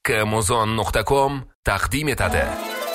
kmozon.com taqdim etadi.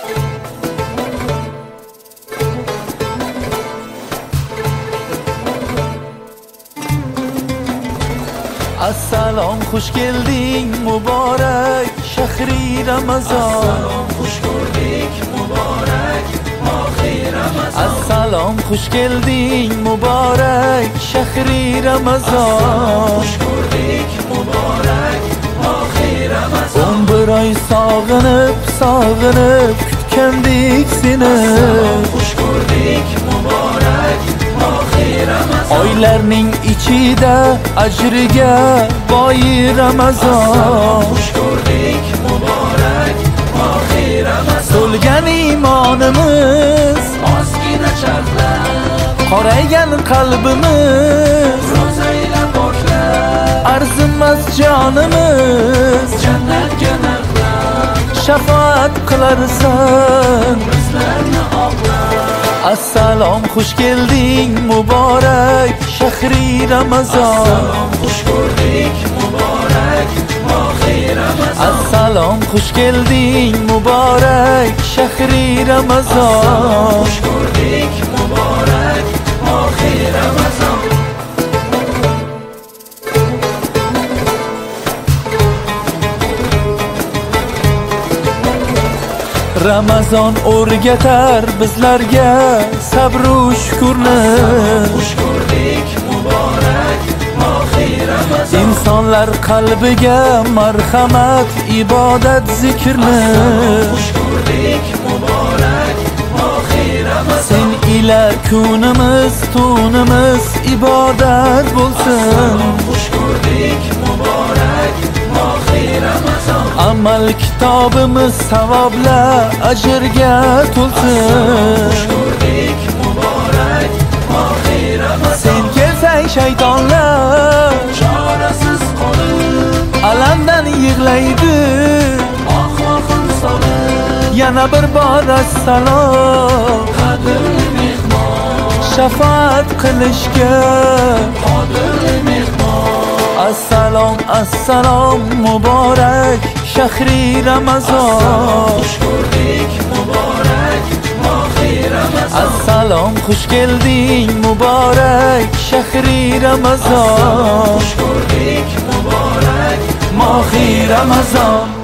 Assalom, xush kelding muborak shahri Ramazon. Assalom, xush ko'rdik muborak mohi Ramazon. Assalom, xush kelding muborak shahri Ramazon. Xush ko'rdik muborak mohi Ramazon. 11 oy sog'inib kutgandik seni. Xush ko'rdik muborak mohi Ramazon. Oylarning ichida ajriga boy Ramazon. Xush ko'rdik muborak mohi Ramazon. So'lgan iymonimiz Ozgina charxlab, qoraygan qalbimiz ro'zayla poklab, arzimas jonimiz jannatga naqlab, shafaat qilarsan bizlarni oqlab. Assalom, xush kelding muborak shahri Ramazon. Assalom, xush ko'rdik muborak mohi Ramazon. Assalom, xush kelding muborak shahri Ramazon. Xush ko'rdik muborak mohi Ramazon. Ramazon o'rgatar bizlarga sabr u shukrni. Xush ko'rdik muborak mohi Ramazon. Insonlar qalbiga marhamat, ibodat, zikrni. Xush ko'rdik muborak mohi Ramazon. Sen ila kunimiz, tunimiz ibodat bo'lsin. Xush ko'rdik muborak mohi Ramazon. Amal kitobimiz savobla ajrga to'lsin. Xush ko'rdik muborak mohi Ramazon. Sen kelsang shaytonlar Chorasiz qolib, alamdan yig'laydi. ahvohim solib, Yana bir bor assalom, qadrli mehmon, shafaat qilishga. qadrli mehmon. Assalom, assalom muborak shahri Ramazon. Xush ko'rdik muborak mohi Ramazon. Assalom, xush kelding muborak shahri Ramazon. Xush ko'rdik muborak Mohi Ramazon.